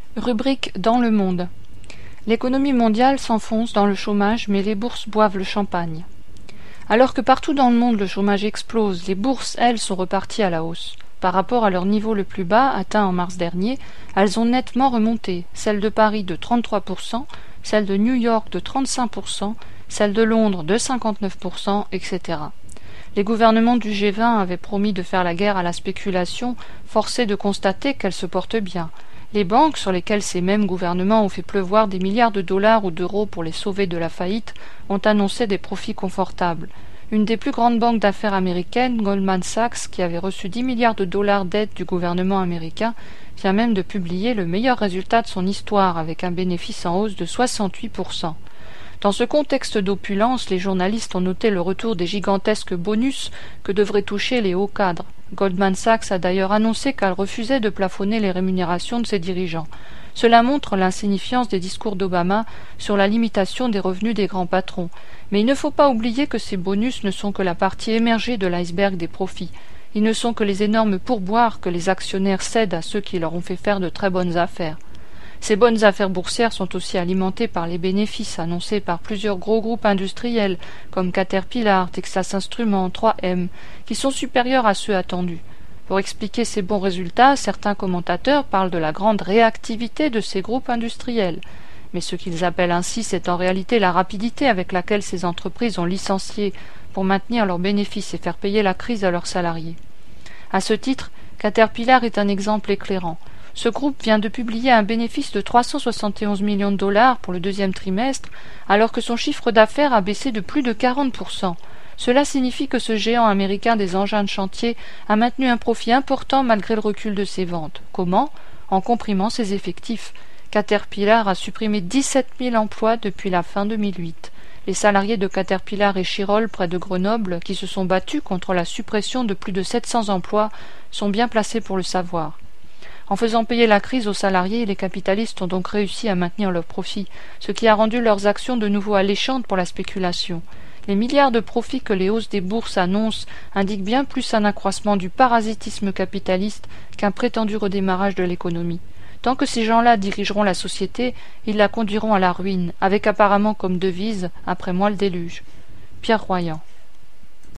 Rubrique dans le monde. L'économie mondiale s'enfonce dans le chômage, mais les bourses boivent le champagne. Alors que partout dans le monde le chômage explose, les bourses, elles, sont reparties à la hausse. Par rapport à leur niveau le plus bas, atteint en mars dernier, elles ont nettement remonté, celle de Paris de 33%, celle de New York de 35%, celle de Londres de 59%, etc. Les gouvernements du G20 avaient promis de faire la guerre à la spéculation, forcés de constater qu'elle se porte bien. Les banques, sur lesquelles ces mêmes gouvernements ont fait pleuvoir des milliards de dollars ou d'euros pour les sauver de la faillite, ont annoncé des profits confortables. Une des plus grandes banques d'affaires américaines, Goldman Sachs, qui avait reçu 10 milliards de dollars d'aide du gouvernement américain, vient même de publier le meilleur résultat de son histoire, avec un bénéfice en hausse de 68%. Dans ce contexte d'opulence, les journalistes ont noté le retour des gigantesques bonus que devraient toucher les hauts cadres. Goldman Sachs a d'ailleurs annoncé qu'elle refusait de plafonner les rémunérations de ses dirigeants. Cela montre l'insignifiance des discours d'Obama sur la limitation des revenus des grands patrons. Mais il ne faut pas oublier que ces bonus ne sont que la partie émergée de l'iceberg des profits. Ils ne sont que les énormes pourboires que les actionnaires cèdent à ceux qui leur ont fait faire de très bonnes affaires. Ces bonnes affaires boursières sont aussi alimentées par les bénéfices annoncés par plusieurs gros groupes industriels comme Caterpillar, Texas Instruments, 3M, qui sont supérieurs à ceux attendus. Pour expliquer ces bons résultats, certains commentateurs parlent de la grande réactivité de ces groupes industriels. Mais ce qu'ils appellent ainsi, c'est en réalité la rapidité avec laquelle ces entreprises ont licencié pour maintenir leurs bénéfices et faire payer la crise à leurs salariés. À ce titre, Caterpillar est un exemple éclairant. Ce groupe vient de publier un bénéfice de 371 millions de dollars pour le deuxième trimestre, alors que son chiffre d'affaires a baissé de plus de 40%. Cela signifie que ce géant américain des engins de chantier a maintenu un profit important malgré le recul de ses ventes. Comment ? En comprimant ses effectifs. Caterpillar a supprimé 17 000 emplois depuis la fin 2008. Les salariés de Caterpillar et Chirol, près de Grenoble, qui se sont battus contre la suppression de plus de 700 emplois, sont bien placés pour le savoir. En faisant payer la crise aux salariés, les capitalistes ont donc réussi à maintenir leurs profits, ce qui a rendu leurs actions de nouveau alléchantes pour la spéculation. Les milliards de profits que les hausses des bourses annoncent indiquent bien plus un accroissement du parasitisme capitaliste qu'un prétendu redémarrage de l'économie. Tant que ces gens-là dirigeront la société, ils la conduiront à la ruine, avec apparemment comme devise « Après moi le déluge ». Pierre Royan.